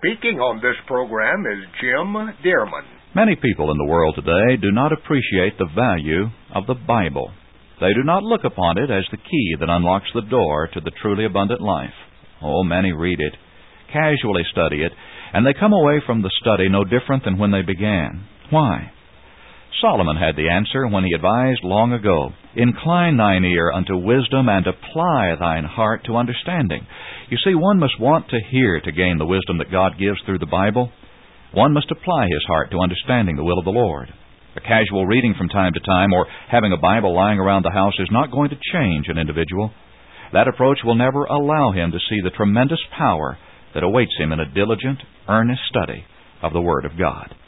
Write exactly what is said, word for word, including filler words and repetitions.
Speaking on this program is Jim Dearman. Many people in the world today do not appreciate the value of the Bible. They do not look upon it as the key that unlocks the door to the truly abundant life. Oh, many read it, casually study it, and they come away from the study no different than when they began. Why? Solomon had the answer when he advised long ago, "Incline thine ear unto wisdom, and apply thine heart to understanding." You see, one must want to hear to gain the wisdom that God gives through the Bible. One must apply his heart to understanding the will of the Lord. A casual reading from time to time, or having a Bible lying around the house, is not going to change an individual. That approach will never allow him to see the tremendous power that awaits him in a diligent, earnest study of the Word of God.